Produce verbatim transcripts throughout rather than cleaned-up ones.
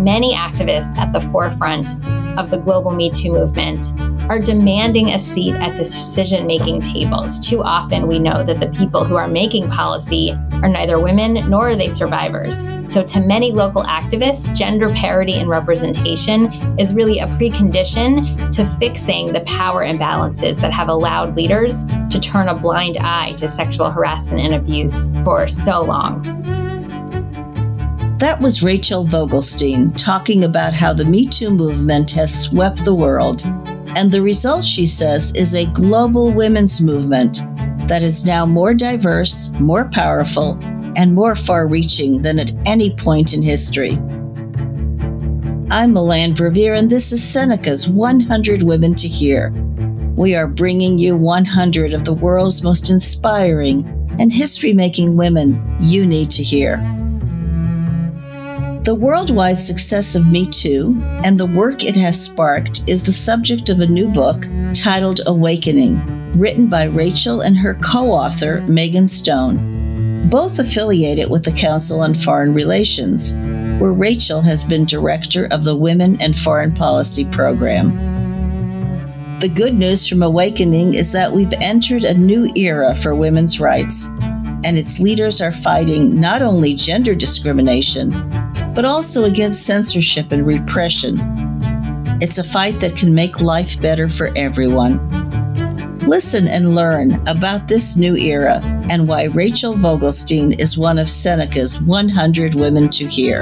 many activists at the forefront of the global Me Too movement are demanding a seat at decision-making tables. Too often we know that the people who are making policy are neither women nor are they survivors. So to many local activists, gender parity and representation is really a precondition to fixing the power imbalances that have allowed leaders to turn a blind eye to sexual harassment and abuse for so long. That was Rachel Vogelstein talking about how the Me Too movement has swept the world. And the result, she says, is a global women's movement that is now more diverse, more powerful, and more far-reaching than at any point in history. I'm Melanne Verveer, and this is Seneca's one hundred Women to Hear. We are bringing you one hundred of the world's most inspiring and history-making women you need to hear. The worldwide success of Me Too and the work it has sparked is the subject of a new book titled Awakening, written by Rachel and her co-author, Megan Stone, both affiliated with the Council on Foreign Relations, where Rachel has been director of the Women and Foreign Policy Program. The good news from Awakening is that we've entered a new era for women's rights, and its leaders are fighting not only gender discrimination, but also against censorship and repression. It's a fight that can make life better for everyone. Listen and learn about this new era and why Rachel Vogelstein is one of Seneca's one hundred Women to Hear.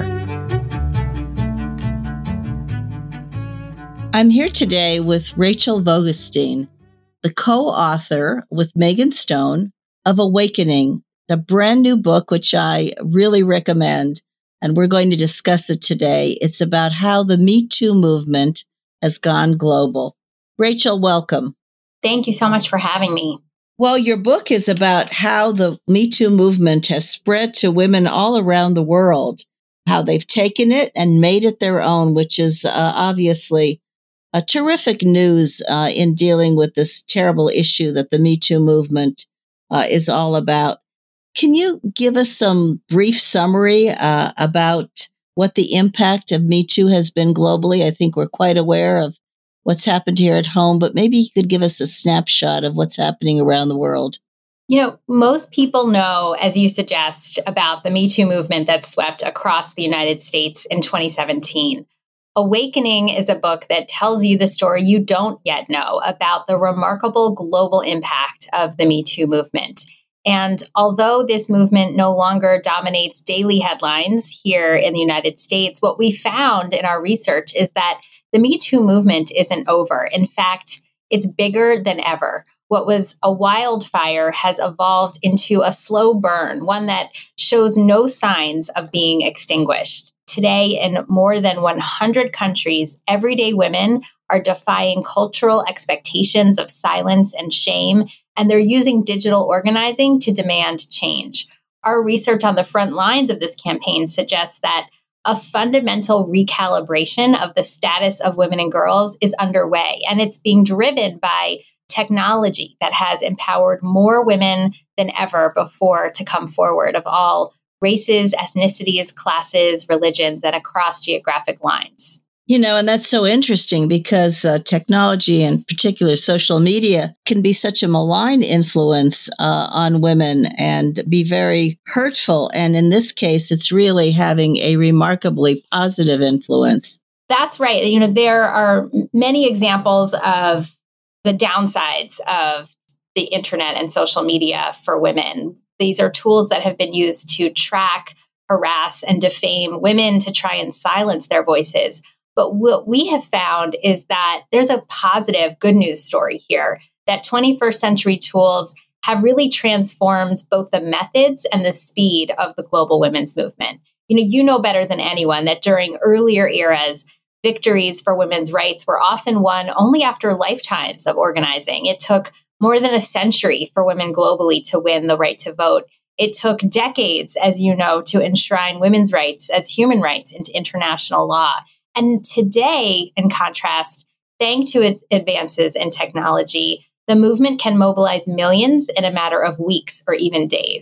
I'm here today with Rachel Vogelstein, the co-author with Megan Stone of Awakening, the brand new book, which I really recommend. And we're going to discuss it today. It's about how the Me Too movement has gone global. Rachel, welcome. Thank you so much for having me. Well, your book is about how the Me Too movement has spread to women all around the world, how they've taken it and made it their own, which is uh, obviously a terrific news uh, in dealing with this terrible issue that the Me Too movement uh, is all about. Can you give us some brief summary uh, about what the impact of Me Too has been globally? I think we're quite aware of what's happened here at home, but maybe you could give us a snapshot of what's happening around the world. You know, most people know, as you suggest, about the Me Too movement that swept across the United States in twenty seventeen. Awakening is a book that tells you the story you don't yet know about the remarkable global impact of the Me Too movement. And although this movement no longer dominates daily headlines here in the United States, what we found in our research is that the Me Too movement isn't over. In fact, it's bigger than ever. What was a wildfire has evolved into a slow burn, one that shows no signs of being extinguished. Today, in more than one hundred countries, everyday women are defying cultural expectations of silence and shame, and they're using digital organizing to demand change. Our research on the front lines of this campaign suggests that a fundamental recalibration of the status of women and girls is underway, and it's being driven by technology that has empowered more women than ever before to come forward of all races, ethnicities, classes, religions, and across geographic lines. You know, and that's so interesting because uh, technology, and particular social media, can be such a malign influence uh, on women and be very hurtful. And in this case, it's really having a remarkably positive influence. That's right. You know, there are many examples of the downsides of the internet and social media for women. These are tools that have been used to track, harass, and defame women to try and silence their voices. But what we have found is that there's a positive good news story here, that twenty-first century tools have really transformed both the methods and the speed of the global women's movement. You know, you know better than anyone that during earlier eras, victories for women's rights were often won only after lifetimes of organizing. It took more than a century for women globally to win the right to vote. It took decades, as you know, to enshrine women's rights as human rights into international law. And today, in contrast, thanks to its advances in technology, the movement can mobilize millions in a matter of weeks or even days.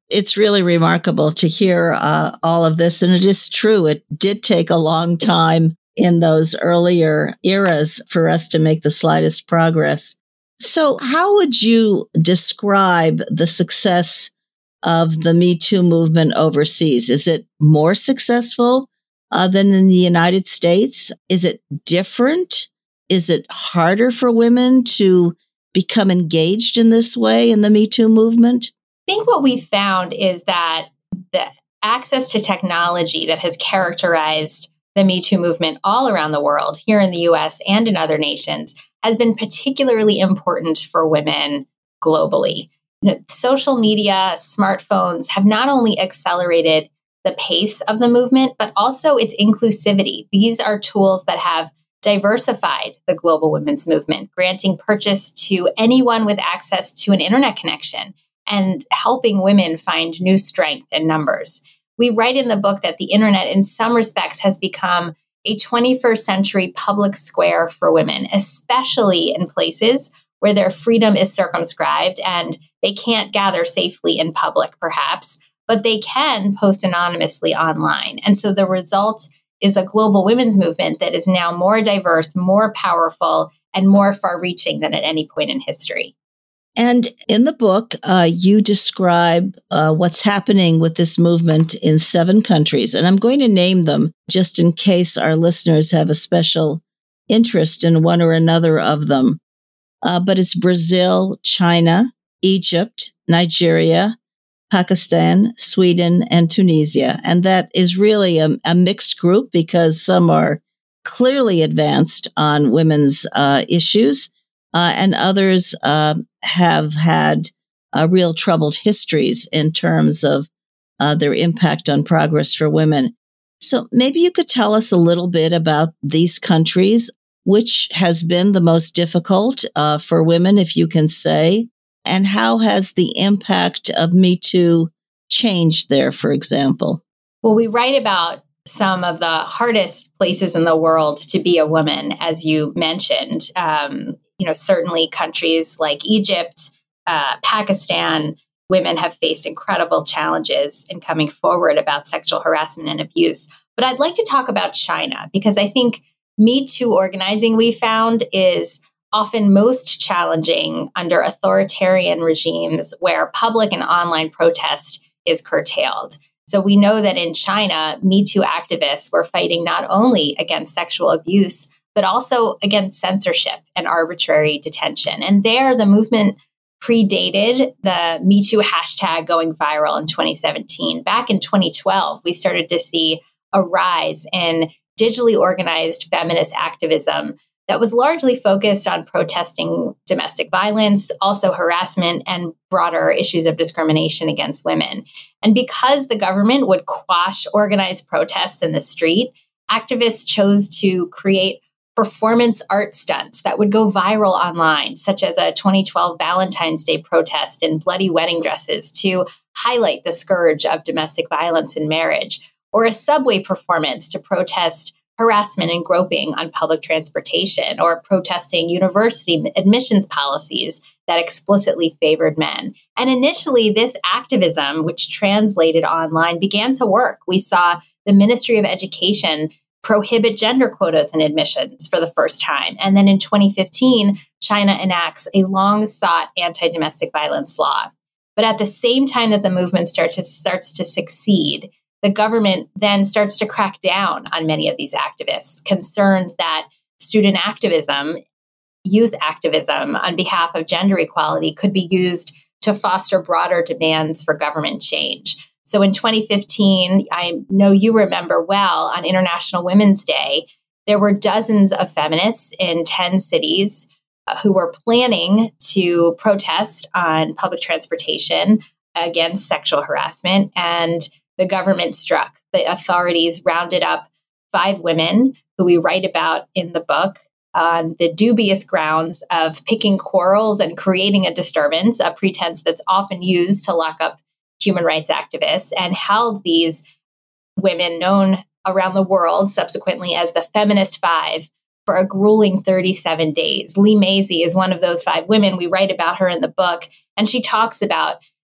It's really remarkable to hear uh, all of this. And it is true. It did take a long time in those earlier eras for us to make the slightest progress. So how would you describe the success of the Me Too movement overseas? Is it more successful uh, than in the United States? Is it different? Is it harder for women to become engaged in this way in the Me Too movement? I think what we found is that the access to technology that has characterized the Me Too movement all around the world, here in the U S and in other nations, has been particularly important for women globally. You know, social media, smartphones have not only accelerated the pace of the movement, but also its inclusivity. These are tools that have diversified the global women's movement, granting purchase to anyone with access to an internet connection and helping women find new strength in numbers. We write in the book that the internet, in some respects, has become a twenty-first century public square for women, especially in places where their freedom is circumscribed and they can't gather safely in public, perhaps, but they can post anonymously online. And so the result is a global women's movement that is now more diverse, more powerful, and more far-reaching than at any point in history. And in the book, uh, you describe uh, what's happening with this movement in seven countries. And I'm going to name them just in case our listeners have a special interest in one or another of them. Uh, but it's Brazil, China, Egypt, Nigeria, Pakistan, Sweden, and Tunisia. And that is really a, a mixed group because some are clearly advanced on women's uh, issues. Uh, and others uh, have had uh, real troubled histories in terms of uh, their impact on progress for women. So maybe you could tell us a little bit about these countries, which has been the most difficult uh, for women, if you can say, and how has the impact of Me Too changed there, for example? Well, we write about some of the hardest places in the world to be a woman, as you mentioned. Um, you know, certainly countries like Egypt, uh, Pakistan, women have faced incredible challenges in coming forward about sexual harassment and abuse. But I'd like to talk about China, because I think Me Too organizing, we found, is often most challenging under authoritarian regimes where public and online protest is curtailed. So we know that in China, Me Too activists were fighting not only against sexual abuse, but also against censorship and arbitrary detention. And there, the movement predated the Me Too hashtag going viral in twenty seventeen. Back in twenty twelve, we started to see a rise in digitally organized feminist activism that was largely focused on protesting domestic violence, also harassment, and broader issues of discrimination against women. And because the government would quash organized protests in the street, activists chose to create performance art stunts that would go viral online, such as a twenty twelve Valentine's Day protest in bloody wedding dresses to highlight the scourge of domestic violence in marriage, or a subway performance to protest harassment and groping on public transportation, or protesting university admissions policies that explicitly favored men. And initially, this activism, which translated online, began to work. We saw the Ministry of Education prohibit gender quotas in admissions for the first time. And then in twenty fifteen, China enacts a long-sought anti-domestic violence law. But at the same time that the movement starts to, starts to succeed, the government then starts to crack down on many of these activists, concerned that student activism, youth activism on behalf of gender equality could be used to foster broader demands for government change. So in twenty fifteen, I know you remember well, on International Women's Day, there were dozens of feminists in ten cities uh, who were planning to protest on public transportation against sexual harassment. And the government struck. The authorities rounded up five women who we write about in the book on the dubious grounds of picking quarrels and creating a disturbance, a pretense that's often used to lock up human rights activists, and held these women, known around the world subsequently as the Feminist Five, for a grueling thirty-seven days. Lee Mazie is one of those five women. We write about her in the book, and she talks about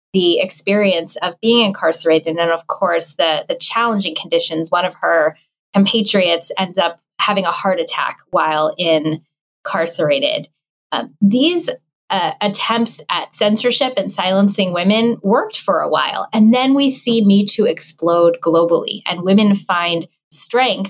the experience of being incarcerated and, of course, the, the challenging conditions. One of her compatriots ends up having a heart attack while incarcerated. Uh, these uh, attempts at censorship and silencing women worked for a while. And then we see Me Too explode globally, and women find strength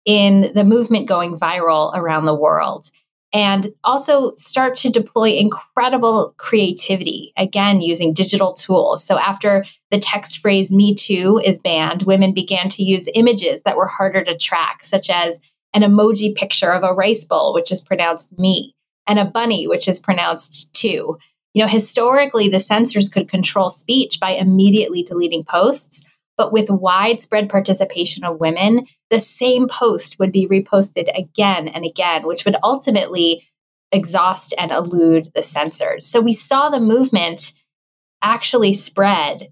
in the movement going viral around the world, and also start to deploy incredible creativity, again, using digital tools. So after the text phrase Me Too is banned, women began to use images that were harder to track, such as an emoji picture of a rice bowl, which is pronounced me, and a bunny, which is pronounced too. You know, historically, the censors could control speech by immediately deleting posts, but with widespread participation of women, the same post would be reposted again and again, which would ultimately exhaust and elude the censors. So we saw the movement actually spread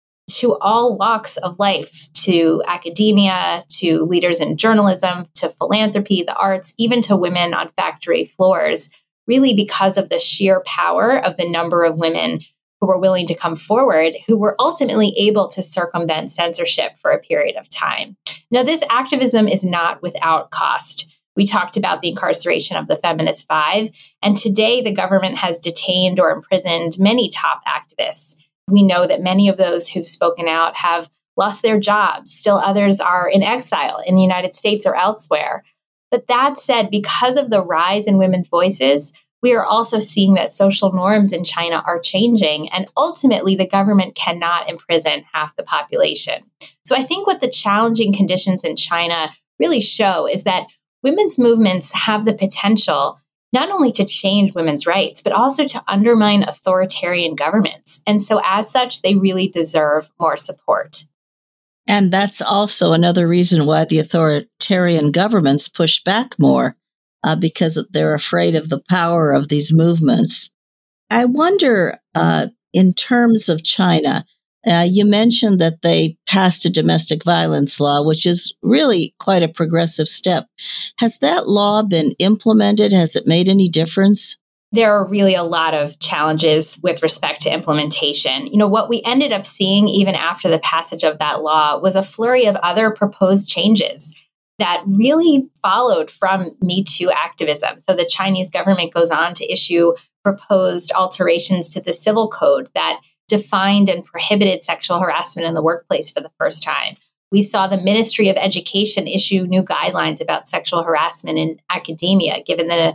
to all walks of life, to academia, to leaders in journalism, to philanthropy, the arts, even to women on factory floors, really because of the sheer power of the number of women who were willing to come forward, who were ultimately able to circumvent censorship for a period of time. Now, this activism is not without cost. We talked about the incarceration of the Feminist Five, and today the government has detained or imprisoned many top activists. We know that many of those who've spoken out have lost their jobs. Still others are in exile in the United States or elsewhere. But that said, because of the rise in women's voices, we are also seeing that social norms in China are changing, and ultimately the government cannot imprison half the population. So I think what the challenging conditions in China really show is that women's movements have the potential not only to change women's rights, but also to undermine authoritarian governments. And so as such, they really deserve more support. And that's also another reason why the authoritarian governments push back more, uh, because they're afraid of the power of these movements. I wonder, uh, in terms of China, uh, you mentioned that they passed a domestic violence law, which is really quite a progressive step. Has that law been implemented? Has it made any difference? There are really a lot of challenges with respect to implementation. You know, what we ended up seeing even after the passage of that law was a flurry of other proposed changes that really followed from Me Too activism. So the Chinese government goes on to issue proposed alterations to the civil code that defined and prohibited sexual harassment in the workplace for the first time. We saw the Ministry of Education issue new guidelines about sexual harassment in academia, given the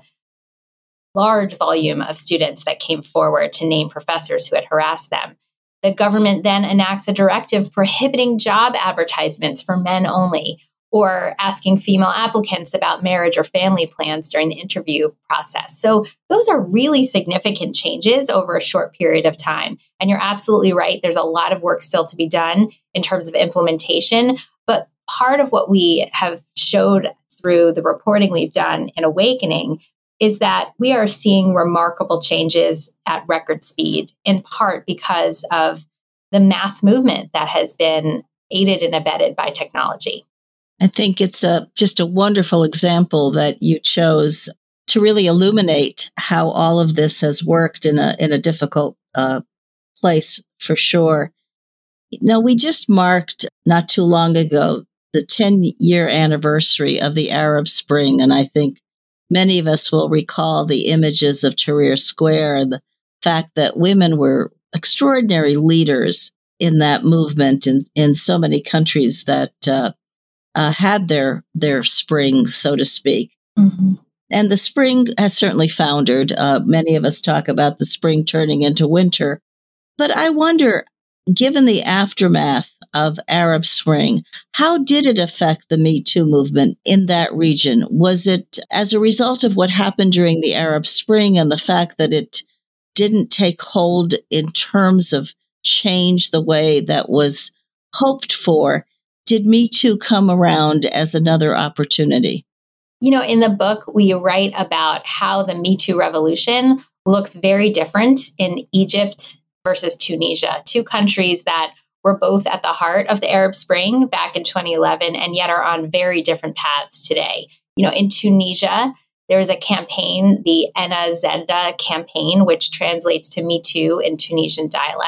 large volume of students that came forward to name professors who had harassed them. The government then enacts a directive prohibiting job advertisements for men only, or asking female applicants about marriage or family plans during the interview process. So those are really significant changes over a short period of time. And you're absolutely right. There's a lot of work still to be done in terms of implementation. But part of what we have showed through the reporting we've done in Awakening is that we are seeing remarkable changes at record speed, in part because of the mass movement that has been aided and abetted by technology. I think it's a just a wonderful example that you chose to really illuminate how all of this has worked in a in a difficult uh, place, for sure. Now, we just marked not too long ago the ten-year anniversary of the Arab Spring, and I think many of us will recall the images of Tahrir Square and the fact that women were extraordinary leaders in that movement in, in so many countries that uh, uh, had their their spring, so to speak. Mm-hmm. And the spring has certainly foundered. Uh, many of us talk about the spring turning into winter. But I wonder, given the aftermath of Arab Spring, how did it affect the Me Too movement in that region? Was it as a result of what happened during the Arab Spring and the fact that it didn't take hold in terms of change the way that was hoped for? Did Me Too come around as another opportunity? You know, in the book, we write about how the Me Too revolution looks very different in Egypt versus Tunisia, two countries that were both at the heart of the Arab Spring back in twenty eleven and yet are on very different paths today. You know, in Tunisia, there was a campaign, the Ena Zenda campaign, which translates to Me Too in Tunisian dialect.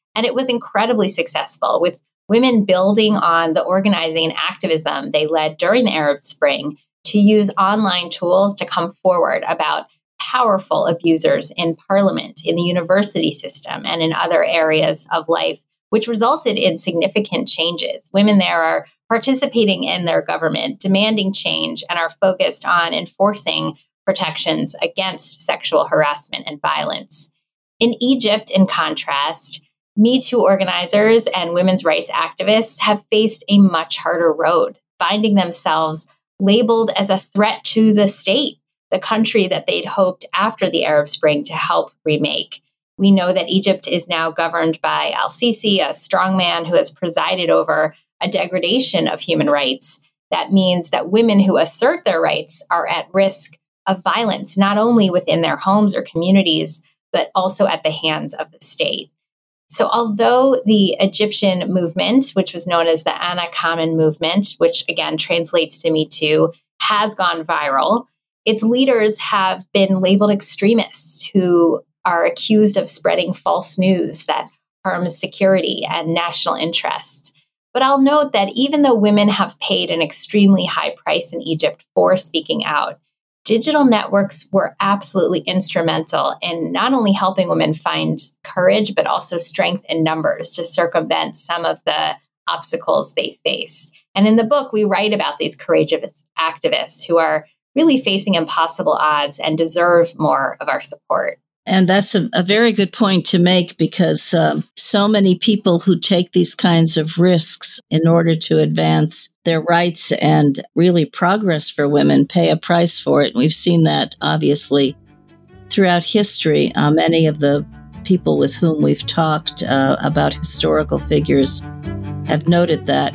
And it was incredibly successful, with women building on the organizing and activism they led during the Arab Spring to use online tools to come forward about powerful abusers in parliament, in the university system, and in other areas of life, which resulted in significant changes. Women there are participating in their government, demanding change, and are focused on enforcing protections against sexual harassment and violence. In Egypt, in contrast, Me Too organizers and women's rights activists have faced a much harder road, finding themselves labeled as a threat to the state, the country that they'd hoped after the Arab Spring to help remake. We know that Egypt is now governed by al-Sisi, a strongman who has presided over a degradation of human rights. That means that women who assert their rights are at risk of violence, not only within their homes or communities, but also at the hands of the state. So although the Egyptian movement, which was known as the Ana Kamen movement, which again translates to Me Too, has gone viral, its leaders have been labeled extremists who are accused of spreading false news that harms security and national interests. But I'll note that even though women have paid an extremely high price in Egypt for speaking out, digital networks were absolutely instrumental in not only helping women find courage, but also strength in numbers to circumvent some of the obstacles they face. And in the book, we write about these courageous activists who are really facing impossible odds and deserve more of our support. And that's a, a very good point to make, because um, so many people who take these kinds of risks in order to advance their rights and really progress for women pay a price for it. And we've seen that, obviously, throughout history. Uh, many of the people with whom we've talked uh, about historical figures have noted that.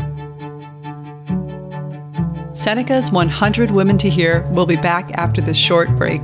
Seneca's one hundred Women to Hear will be back after this short break.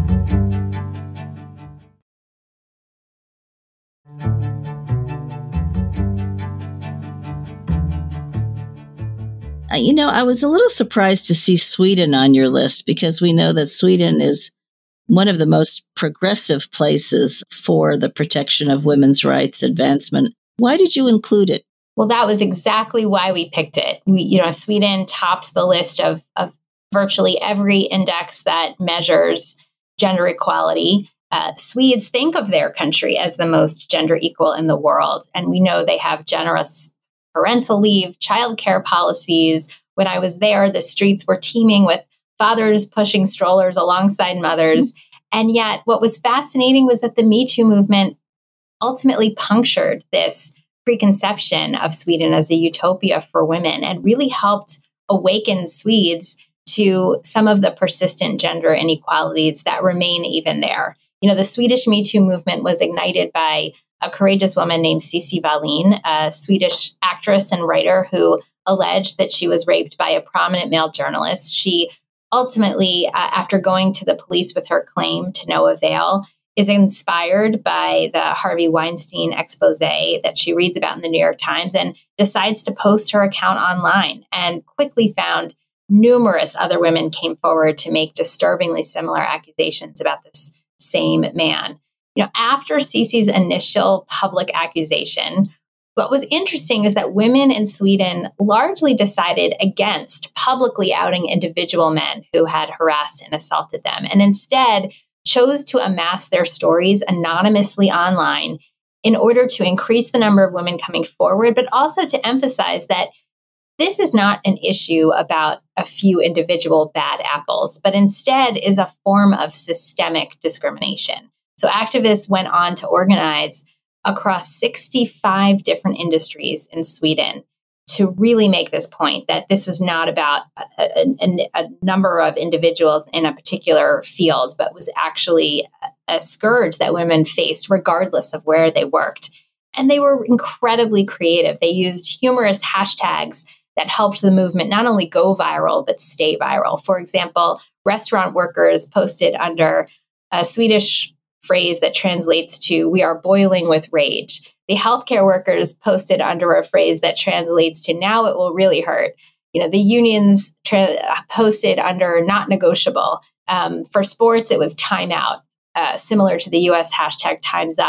You know, I was a little surprised to see Sweden on your list, because we know that Sweden is one of the most progressive places for the protection of women's rights advancement. Why did you include it? Well, that was exactly why we picked it. We, you know, Sweden tops the list of, of virtually every index that measures gender equality. Uh, Swedes think of their country as the most gender equal in the world. And we know they have generous parental leave, childcare policies. When I was there, the streets were teeming with fathers pushing strollers alongside mothers. And yet what was fascinating was that the Me Too movement ultimately punctured this preconception of Sweden as a utopia for women and really helped awaken Swedes to some of the persistent gender inequalities that remain even there. You know, the Swedish Me Too movement was ignited by a courageous woman named Cissi Wallin, a Swedish actress and writer who alleged that she was raped by a prominent male journalist. She ultimately, uh, after going to the police with her claim to no avail, is inspired by the Harvey Weinstein expose that she reads about in the New York Times and decides to post her account online, and quickly found numerous other women came forward to make disturbingly similar accusations about this same man. You know, after Cissi's initial public accusation, what was interesting is that women in Sweden largely decided against publicly outing individual men who had harassed and assaulted them, and instead chose to amass their stories anonymously online in order to increase the number of women coming forward, but also to emphasize that this is not an issue about a few individual bad apples, but instead is a form of systemic discrimination. So activists went on to organize across sixty-five different industries in Sweden to really make this point that this was not about a, a, a number of individuals in a particular field, but was actually a, a scourge that women faced regardless of where they worked. And they were incredibly creative. They used humorous hashtags that helped the movement not only go viral, but stay viral. For example, restaurant workers posted under a Swedish phrase that translates to, "We are boiling with rage." The healthcare workers posted under a phrase that translates to, "Now it will really hurt." You know, the unions tra- posted under "not negotiable." Um, for sports, it was timeout, uh, similar to the U S hashtag Time's Up.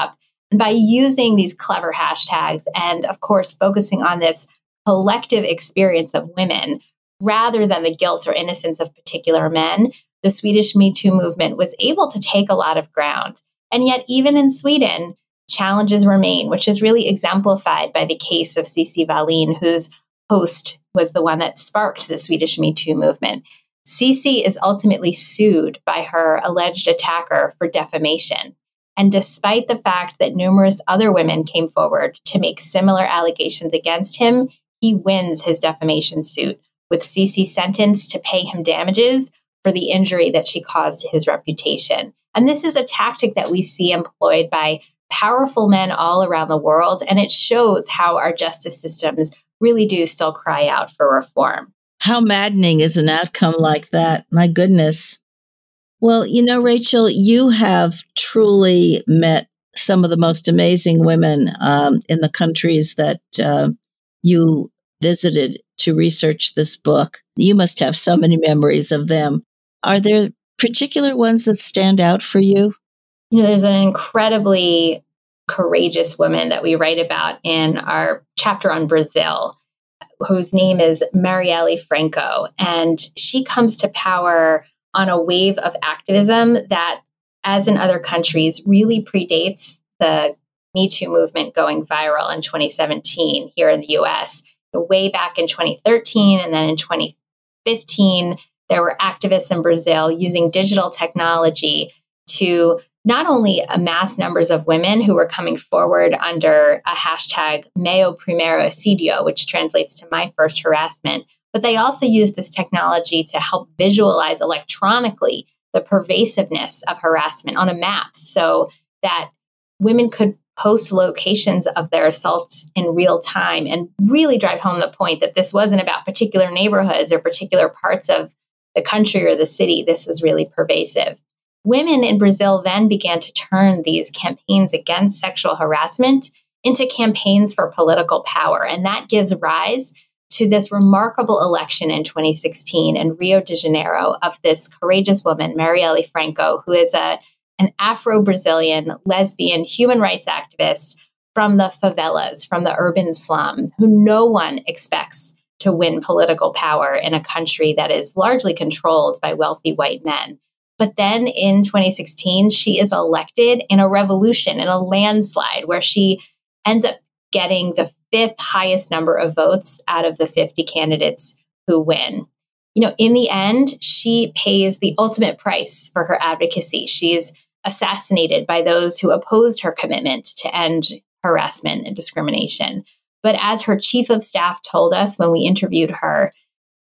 And by using these clever hashtags and, of course, focusing on this collective experience of women rather than the guilt or innocence of particular men, the Swedish Me Too movement was able to take a lot of ground. And yet, even in Sweden, challenges remain, which is really exemplified by the case of Cissi Wallin, whose post was the one that sparked the Swedish Me Too movement. Cissi is ultimately sued by her alleged attacker for defamation. And despite the fact that numerous other women came forward to make similar allegations against him, he wins his defamation suit, with Cissi sentenced to pay him damages for the injury that she caused to his reputation. And this is a tactic that we see employed by powerful men all around the world, and it shows how our justice systems really do still cry out for reform. How maddening is an outcome like that? My goodness. Well, you know, Rachel, you have truly met some of the most amazing women um, in the countries that uh, you visited to research this book. You must have so many memories of them. Are there particular ones that stand out for you? You know, there's an incredibly courageous woman that we write about in our chapter on Brazil, whose name is Marielle Franco. And she comes to power on a wave of activism that, as in other countries, really predates the Me Too movement going viral in twenty seventeen here in the U S. Way back in twenty thirteen and then in twenty fifteen, there were activists in Brazil using digital technology to not only amass numbers of women who were coming forward under a hashtag Meu Primeiro Assédio, which translates to my first harassment, but they also used this technology to help visualize electronically the pervasiveness of harassment on a map so that women could post locations of their assaults in real time and really drive home the point that this wasn't about particular neighborhoods or particular parts of the country or the city. This was really pervasive. Women in Brazil then began to turn these campaigns against sexual harassment into campaigns for political power. And that gives rise to this remarkable election in twenty sixteen in Rio de Janeiro of this courageous woman, Marielle Franco, who is a, an Afro-Brazilian lesbian human rights activist from the favelas, from the urban slum, who no one expects to win political power in a country that is largely controlled by wealthy white men. But then in twenty sixteen, she is elected in a revolution, in a landslide, where she ends up getting the fifth highest number of votes out of the fifty candidates who win. You know, in the end, she pays the ultimate price for her advocacy. She is assassinated by those who opposed her commitment to end harassment and discrimination. But as her chief of staff told us when we interviewed her,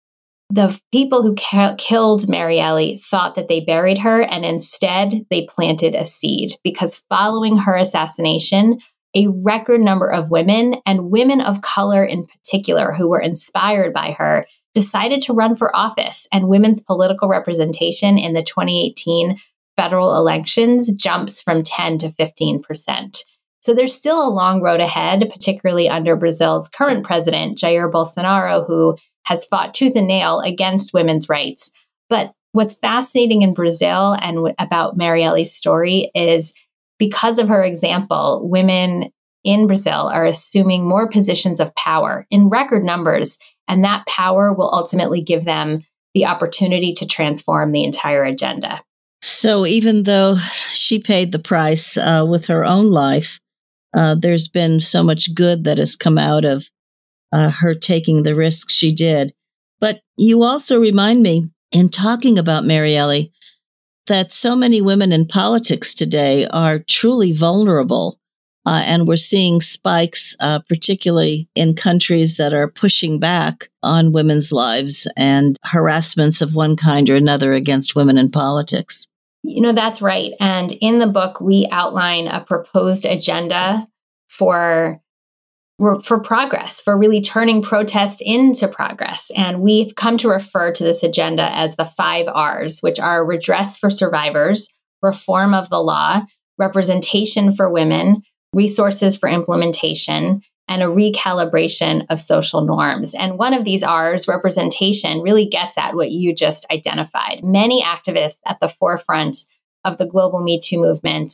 the people who ca- killed Marielle thought that they buried her, and instead they planted a seed, because following her assassination, a record number of women, and women of color in particular, who were inspired by her, decided to run for office, and women's political representation in the twenty eighteen federal elections jumps from ten to fifteen percent. So there's still a long road ahead, particularly under Brazil's current president, Jair Bolsonaro, who has fought tooth and nail against women's rights. But what's fascinating in Brazil and w- about Marielle's story is, because of her example, women in Brazil are assuming more positions of power in record numbers, and that power will ultimately give them the opportunity to transform the entire agenda. So even though she paid the price uh, with her own life, uh, there's been so much good that has come out of uh, her taking the risks she did. But you also remind me, in talking about Marielle, that so many women in politics today are truly vulnerable. Uh, and we're seeing spikes, uh, particularly in countries that are pushing back on women's lives and harassments of one kind or another against women in politics. You know, that's right. And in the book, we outline a proposed agenda for, for progress, for really turning protest into progress. And we've come to refer to this agenda as the five R's, which are redress for survivors, reform of the law, representation for women, resources for implementation, and a recalibration of social norms. And one of these R's, representation, really gets at what you just identified. Many activists at the forefront of the global Me Too movement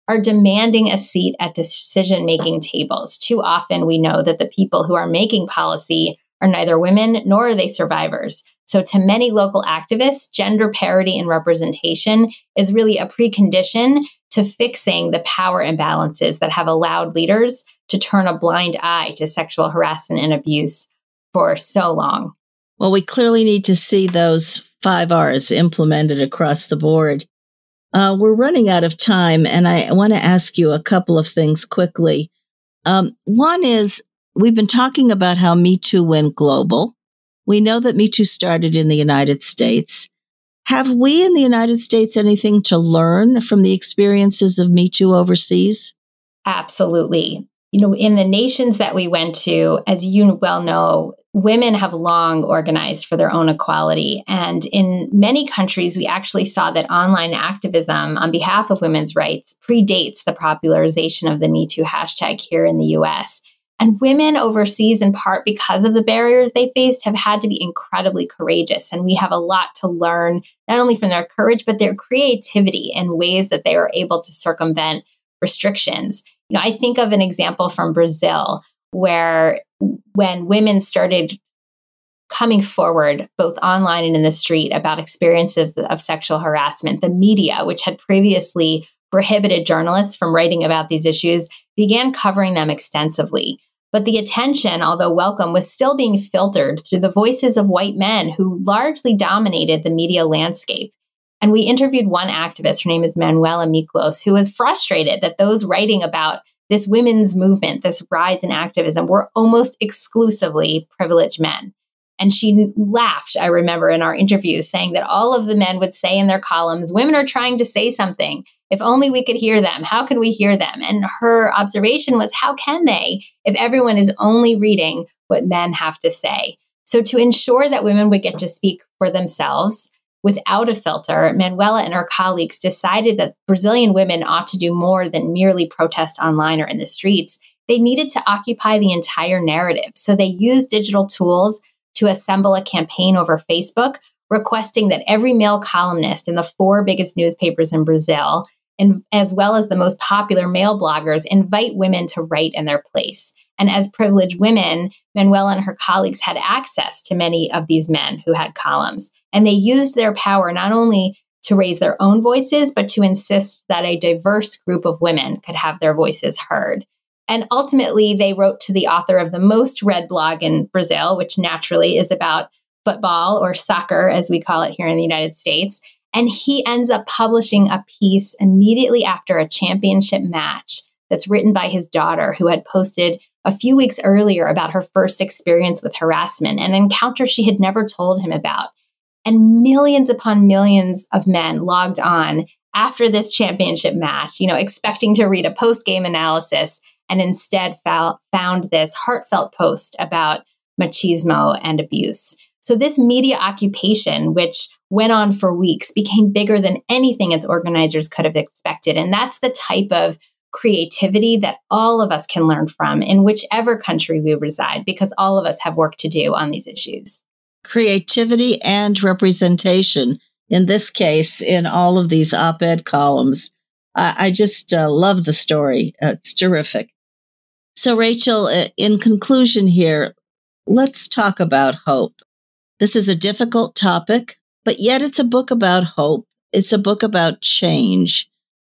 are demanding a seat at decision-making tables. Too often we know that the people who are making policy are neither women nor are they survivors. So to many local activists, gender parity and representation is really a precondition to fixing the power imbalances that have allowed leaders to turn a blind eye to sexual harassment and abuse for so long. Well, we clearly need to see those five R's implemented across the board. Uh, we're running out of time, and I want to ask you a couple of things quickly. Um, one is, we've been talking about how Me Too went global. We know that Me Too started in the United States. Have we in the United States anything to learn from the experiences of Me Too overseas? Absolutely. You know, in the nations that we went to, as you well know, women have long organized for their own equality. And in many countries, we actually saw that online activism on behalf of women's rights predates the popularization of the Me Too hashtag here in the U S. And women overseas, in part because of the barriers they faced, have had to be incredibly courageous. And we have a lot to learn, not only from their courage, but their creativity in ways that they were able to circumvent restrictions. You know, I think of an example from Brazil, where when women started coming forward, both online and in the street, about experiences of sexual harassment, the media, which had previously prohibited journalists from writing about these issues, began covering them extensively. But the attention, although welcome, was still being filtered through the voices of white men who largely dominated the media landscape. And we interviewed one activist, her name is Manuela Miklos, who was frustrated that those writing about this women's movement, this rise in activism, were almost exclusively privileged men. And she laughed, I remember, in our interview, saying that all of the men would say in their columns, women are trying to say something. If only we could hear them. How can we hear them? And her observation was, how can they if everyone is only reading what men have to say? So to ensure that women would get to speak for themselves without a filter, Manuela and her colleagues decided that Brazilian women ought to do more than merely protest online or in the streets. They needed to occupy the entire narrative. So they used digital tools to assemble a campaign over Facebook, requesting that every male columnist in the four biggest newspapers in Brazil, and as well as the most popular male bloggers, invite women to write in their place. And as privileged women, Manuela and her colleagues had access to many of these men who had columns. And they used their power not only to raise their own voices, but to insist that a diverse group of women could have their voices heard. And ultimately, they wrote to the author of the most read blog in Brazil, which naturally is about football, or soccer, as we call it here in the United States. And he ends up publishing a piece immediately after a championship match that's written by his daughter, who had posted a few weeks earlier about her first experience with harassment, an encounter she had never told him about. And millions upon millions of men logged on after this championship match, you know, expecting to read a post-game analysis, and instead found, found this heartfelt post about machismo and abuse. So this media occupation, which went on for weeks, became bigger than anything its organizers could have expected. And that's the type of creativity that all of us can learn from in whichever country we reside, because all of us have work to do on these issues. Creativity and representation, in this case, in all of these op-ed columns. I, I just uh, love the story. Uh, it's terrific. So, Rachel, uh, in conclusion here, let's talk about hope. This is a difficult topic, but yet it's a book about hope. It's a book about change.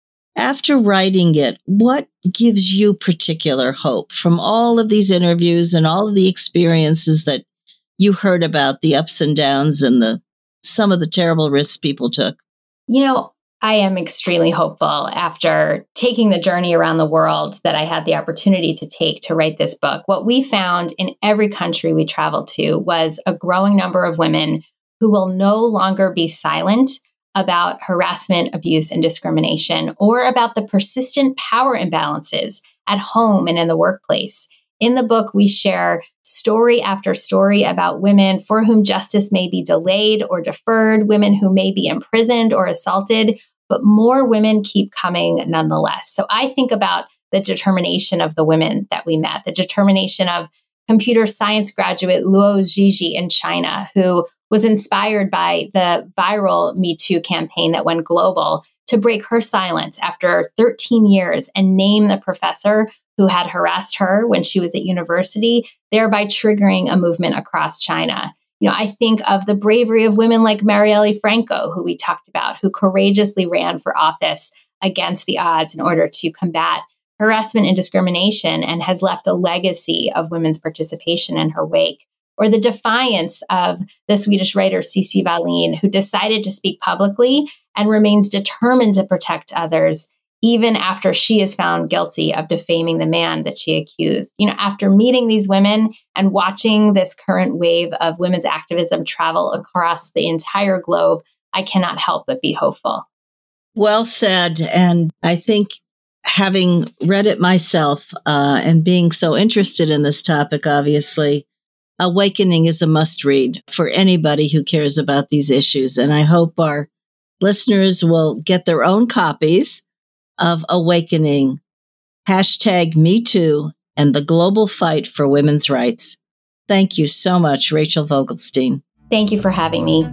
After writing it, what gives you particular hope from all of these interviews and all of the experiences that you heard about, the ups and downs and the some of the terrible risks people took? You know, I am extremely hopeful after taking the journey around the world that I had the opportunity to take to write this book. What we found in every country we traveled to was a growing number of women who will no longer be silent about harassment, abuse, and discrimination, or about the persistent power imbalances at home and in the workplace. In the book, we share story after story about women for whom justice may be delayed or deferred, women who may be imprisoned or assaulted, but more women keep coming nonetheless. So I think about the determination of the women that we met, the determination of computer science graduate Luo Zhizhi in China, who was inspired by the viral Me Too campaign that went global to break her silence after thirteen years and name the professor who had harassed her when she was at university, thereby triggering a movement across China. You know, I think of the bravery of women like Marielle Franco, who we talked about, who courageously ran for office against the odds in order to combat harassment and discrimination and has left a legacy of women's participation in her wake. Or the defiance of the Swedish writer Cissi Wallin, who decided to speak publicly and remains determined to protect others, even after she is found guilty of defaming the man that she accused. You know, after meeting these women and watching this current wave of women's activism travel across the entire globe, I cannot help but be hopeful. Well said. And I think having read it myself uh, and being so interested in this topic, obviously, Awakening is a must read for anybody who cares about these issues. And I hope our listeners will get their own copies of Awakening, hashtag Me Too, and the global fight for women's rights. Thank you so much, Rachel Vogelstein. Thank you for having me.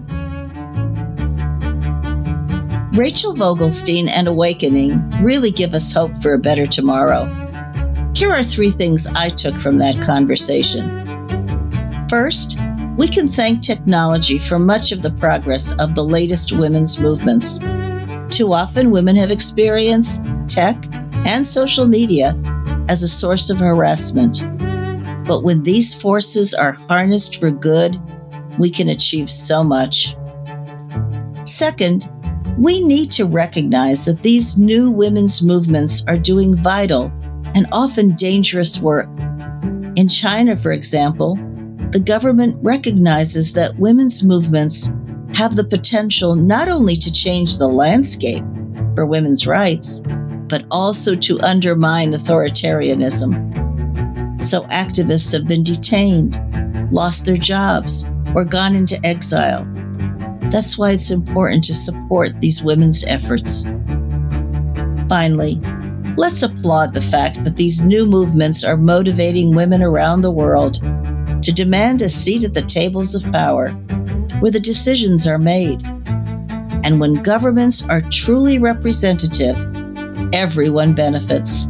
Rachel Vogelstein and Awakening really give us hope for a better tomorrow. Here are three things I took from that conversation. First, we can thank technology for much of the progress of the latest women's movements. Too often, women have experienced tech and social media as a source of harassment. But when these forces are harnessed for good, we can achieve so much. Second, we need to recognize that these new women's movements are doing vital and often dangerous work. In China, for example, the government recognizes that women's movements have the potential not only to change the landscape for women's rights, but also to undermine authoritarianism. So activists have been detained, lost their jobs, or gone into exile. That's why it's important to support these women's efforts. Finally, let's applaud the fact that these new movements are motivating women around the world to demand a seat at the tables of power where the decisions are made. And when governments are truly representative, everyone benefits.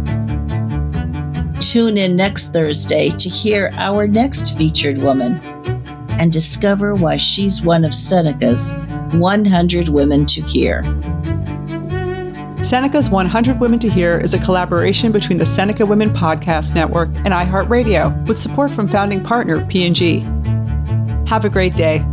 Tune in next Thursday to hear our next featured woman and discover why she's one of Seneca's one hundred Women to Hear. Seneca's one hundred Women to Hear is a collaboration between the Seneca Women Podcast Network and iHeartRadio with support from founding partner P and G. Have a great day.